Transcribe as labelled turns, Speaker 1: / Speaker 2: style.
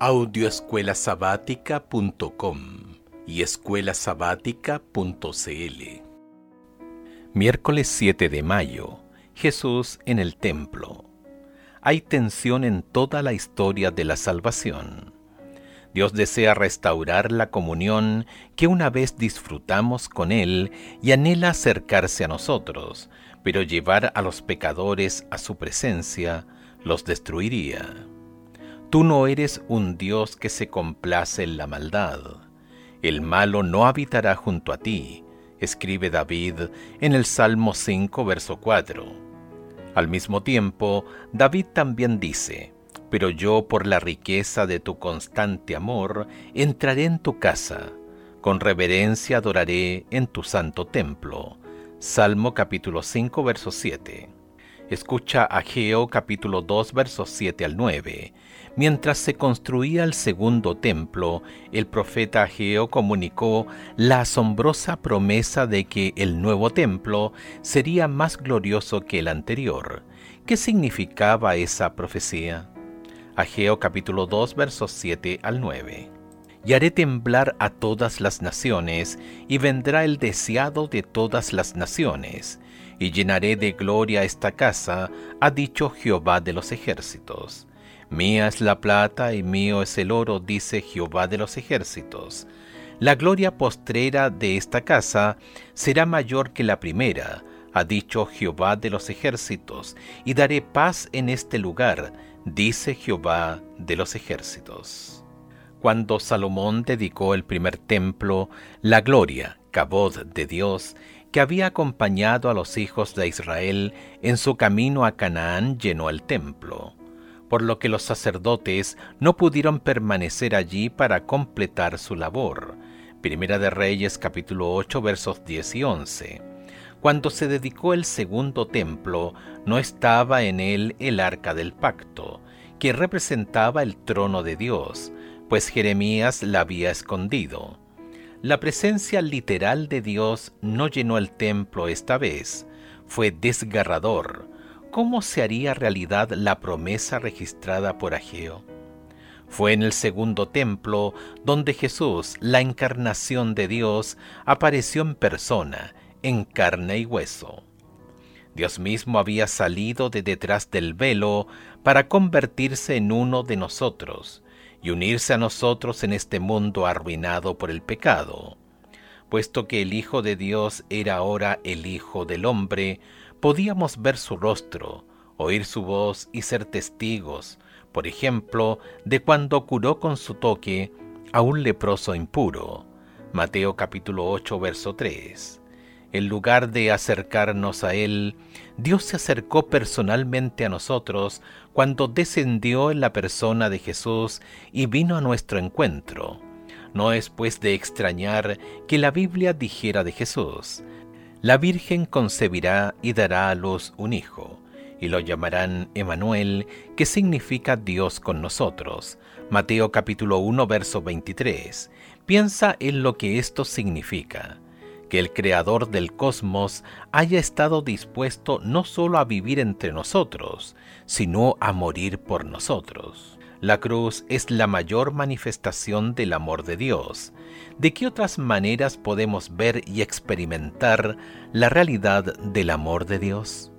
Speaker 1: Audioescuelasabática.com y escuelasabática.cl. Miércoles 7 de mayo. Jesús en el templo. Hay tensión en toda la historia de la salvación. Dios desea restaurar la comunión que una vez disfrutamos con Él y anhela acercarse a nosotros, pero llevar a los pecadores a su presencia los destruiría. Tú no eres un Dios que se complace en la maldad. El malo no habitará junto a ti, escribe David en el Salmo 5, verso 4. Al mismo tiempo, David también dice: pero yo, por la riqueza de tu constante amor, entraré en tu casa, con reverencia adoraré en tu santo templo. Salmo capítulo 5, verso 7. Escucha Ageo capítulo 2, versos 7 al 9. Mientras se construía el segundo templo, el profeta Ageo comunicó la asombrosa promesa de que el nuevo templo sería más glorioso que el anterior. ¿Qué significaba esa profecía? Ageo capítulo 2, versos 7 al 9. Y haré temblar a todas las naciones, y vendrá el deseado de todas las naciones, y llenaré de gloria esta casa, ha dicho Jehová de los ejércitos. Mía es la plata y mío es el oro, dice Jehová de los ejércitos. La gloria postrera de esta casa será mayor que la primera, ha dicho Jehová de los ejércitos, y daré paz en este lugar, dice Jehová de los ejércitos. Cuando Salomón dedicó el primer templo, la gloria, Kabod de Dios, que había acompañado a los hijos de Israel en su camino a Canaán, llenó el templo, por lo que los sacerdotes no pudieron permanecer allí para completar su labor. Primera de Reyes capítulo 8 versos 10 y 11. Cuando se dedicó el segundo templo, no estaba en él el arca del pacto, que representaba el trono de Dios, pues Jeremías la había escondido. La presencia literal de Dios no llenó el templo esta vez. Fue desgarrador. ¿Cómo se haría realidad la promesa registrada por Ageo? Fue en el segundo templo donde Jesús, la encarnación de Dios, apareció en persona, en carne y hueso. Dios mismo había salido de detrás del velo para convertirse en uno de nosotros y unirse a nosotros en este mundo arruinado por el pecado. Puesto que el Hijo de Dios era ahora el Hijo del hombre, podíamos ver su rostro, oír su voz y ser testigos, por ejemplo, de cuando curó con su toque a un leproso impuro. Mateo capítulo 8, verso 3. En lugar de acercarnos a Él, Dios se acercó personalmente a nosotros cuando descendió en la persona de Jesús y vino a nuestro encuentro. No es pues de extrañar que la Biblia dijera de Jesús: la Virgen concebirá y dará a luz un hijo, y lo llamarán Emmanuel, que significa Dios con nosotros. Mateo capítulo 1, verso 23. Piensa en lo que esto significa: que el Creador del cosmos haya estado dispuesto no solo a vivir entre nosotros, sino a morir por nosotros. La cruz es la mayor manifestación del amor de Dios. ¿De qué otras maneras podemos ver y experimentar la realidad del amor de Dios?